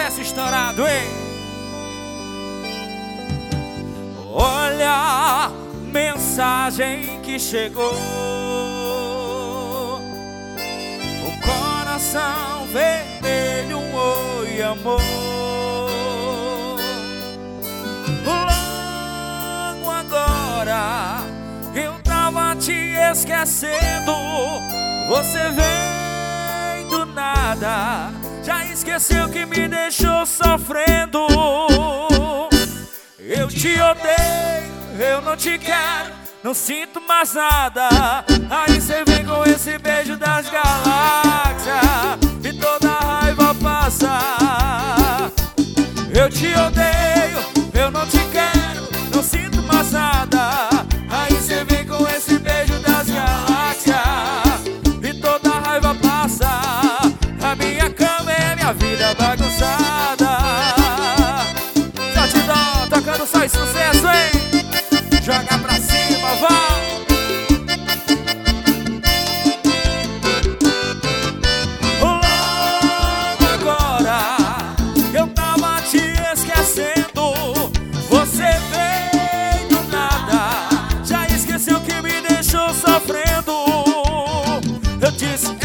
sucesso estourado, hein? Olha a mensagem que chegou. O coração vermelho, um oi, amor. Logo agora eu tava te esquecendo. Você vem do nada, já esqueceu que me deixou sofrendo. Eu te odeio, eu não te quero, não sinto mais nada. Aí cê vem com esse beijo das galáxias e toda a raiva passa. Eu te odeio, eu não te quero, não sinto mais nada. Aí cê vem com esse beijo das galáxias e toda a raiva passa. A minha cama é minha vida bagunçada. Só te dó, tocando só esse sucesso, hein? Joga pra cima, vai! Logo agora eu tava te esquecendo. Você veio do nada, já esqueceu que me deixou sofrendo. Eu disse